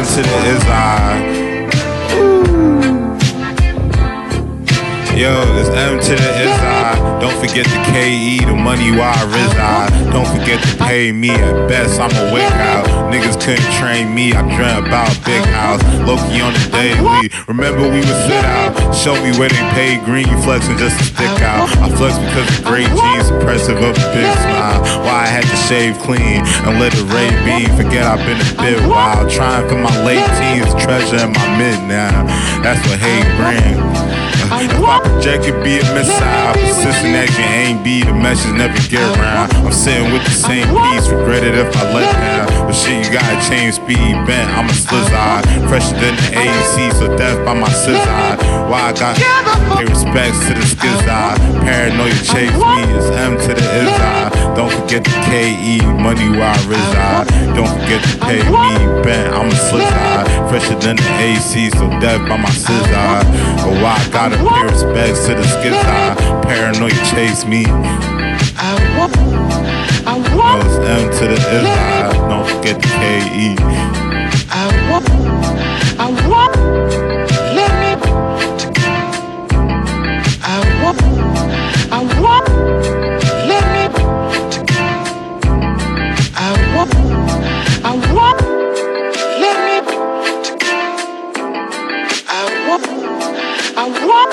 to the is I. Yo, it's M to the is I. Don't forget the KE, the money where I reside. Don't forget to pay me, at best I'm a wig out. Niggas couldn't train me, I dreamt about big house. Loki on the daily, remember we would sit out. Show me where they pay green, you flexing just to stick out. I flex because of great jeans, impressive of a big smile. Why I had to shave clean and let the ray beam. Forget I've been a bit wild, trying for my late teens, treasure in my mid now. That's what hate brings. If I project it, be a missile. Persistent as you ain't be, the message never get around. I'm sitting with the same piece, regret it if I let down. But shit, you gotta change speed, bent, I'm a slizzard. Fresher than the AC, so death by my scissor. Why I got pay respects to the skizzer. Paranoia chase me, it's M to the is I. Don't forget the KE, money where I reside. Don't forget to pay me, bent, I'm a slizzard. Fresher than the AC, so death by my scissor. But why I gotta pay respects to the skizzer. Paranoia chase me. No, it's M to the is I. Don't forget the KE.